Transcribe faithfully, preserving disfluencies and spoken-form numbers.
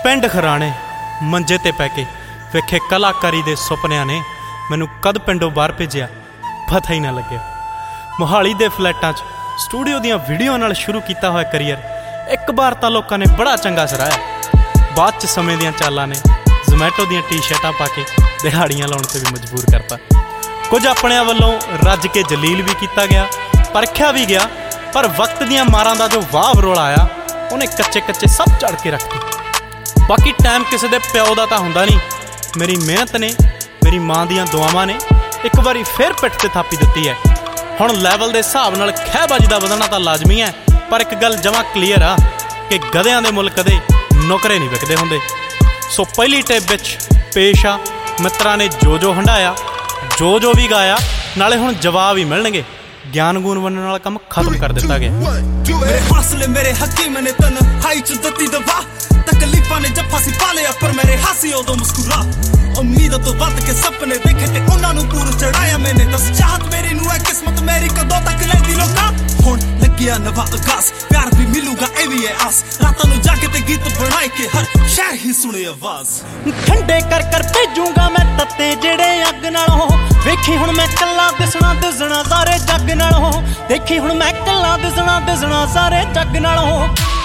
पिंड खराणे मंजे ते पै के वेखे कलाकारी दे सुपनिया ने मैनू कद पिंडों बाहर भेजिया पता ही ना लग्या। मोहाली दे फ्लैटां च स्टूडियो दियां वीडियो नाल शुरू किया हुआ करियर एक बार तो लोगों ने बड़ा चंगा सराया, बाद च समय दियां चालां ने जोमैटो दियां टी शर्टां पा के दिहाड़ियां लाउण ते भी मजबूर करता। कुछ अपने वालों रज के जलील भी किया गया, परखिया भी गया, पर वक्त दियां मारां दा जो वाह वरोला आया उन्हें कच्चे कच्चे सब चढ़ के रखती। बाकी टाइम किसी के प्यो का तो होंदा नहीं, मेरी मेहनत ने मेरी माँ दियां दुआवां ने एक बारी फिर पिठ ते थापी दित्ती है। हुण लैवल के हिसाब नाल खैबाजी का वधना तो लाजमी है, पर एक गल जमा क्लीयर आ कि गधियां दे मुल्क कदे नौकरे नहीं विकदे हुंदे। सो पहली टिप विच पेश आ मित्रां ने जो जो हंडाया जो जो भी गाया, नाले हुण जवाब ही मिलणगे। ज्ञान गुण बनने वाला काम खत्म कर दिता गया। मेरे हौसले मेरे हकीम ने तन हाई च दती दवा, तकलीफां ने जफ्फा सी पालिया पर मेरे हासी उदों मुस्कुरा। उम्मीद तो वध के सपने देखे ते उन्हां नूं पूर चढ़ाया मैंने, दस चाहत मेरी नूं है किस्मत मेरी कदों तक लैंदी लोका। हुण लग्गिया नवा आगाज प्यार भी मिलूगा ए भी है आस, रातां नूं जाके ते गीत बनाए के हर शहर ही सुने आवाज। ठंडे कर कर भेजूंगा मैं तत्ते जेड़े अग नालों, वेखी हुण मैं कल्ला दिसना दिसना सारे जग नालों। देखी हुण मैं कल्ला दिसना दिसना सारे जग नालों।